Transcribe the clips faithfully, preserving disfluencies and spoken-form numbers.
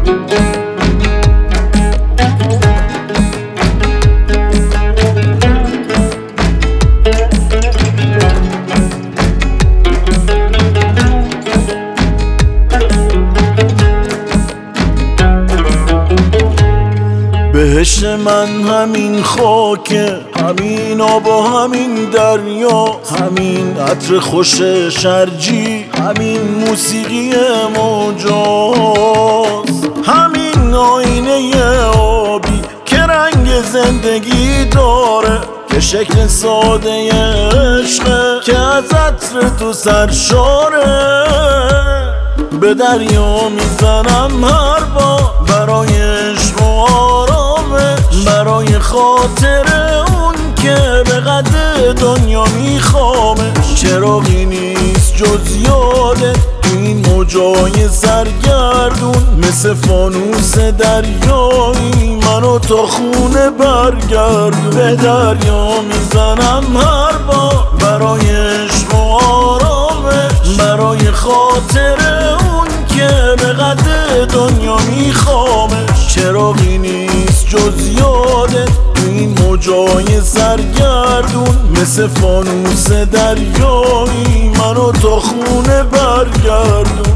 بهشت من همین خاکه، همین آب و همین دریا، همین عطر خوش شرجی، همین موسیقی موجاست، همین آینه آبی که رنگ زندگی داره، که شکل ساده عشقه که از عطر تو سرشاره. به دریا میزنم هر بار برای عشق و آرامش، برای خاطر اون که به قد دنیا میخوامش. چراغی نیست جز یادت این موجای سرگردون، مثل فانوس دریایی منو تا خونه برگردون. به دریا میزنم هر بار برای عشق و آرامش، برای خاطر اون که به قد دنیا میخوامش. چراغی نیست جز یادت این موجای سرگردون، مثل فانوس دریایی منو تا خونه برگردون.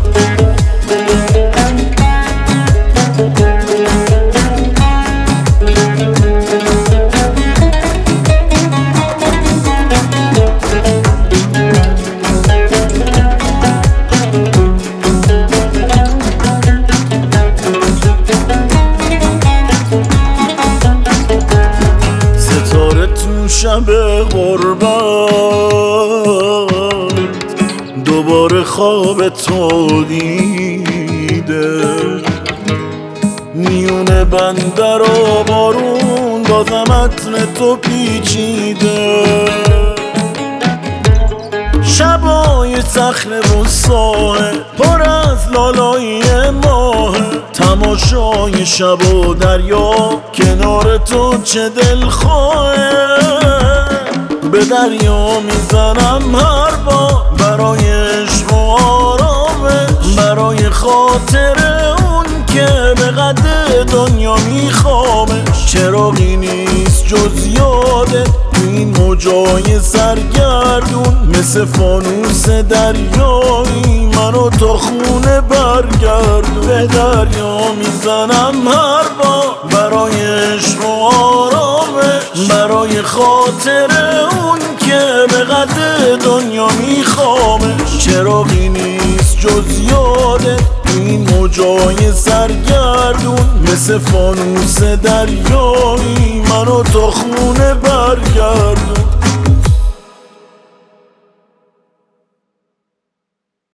شب غربت دوباره خواب تو دیده، میونه بندر و بارون بازم عطر تو پیچیده. شبای صخره و ساحل پر از لالایی ماهه، تماشای شب و دریا کنار تو چه دلخواهه. به دریا میزنم هر بار برای عشق و آرامش، برای خاطر اون که به قد دنیا میخوامش. چراغی نیست جز یادت این موجای سرگردون، مثل فانوس دریایی منو تا خونه برگردون. به دریا میزنم هر بار برای عشق و آرامش، برای خاطر اون که به قد دنیا میخوامش. چراغی نیست جز یادت این موجای سرگردون، مثل فانوس دریایی منو تا خونه برگردون.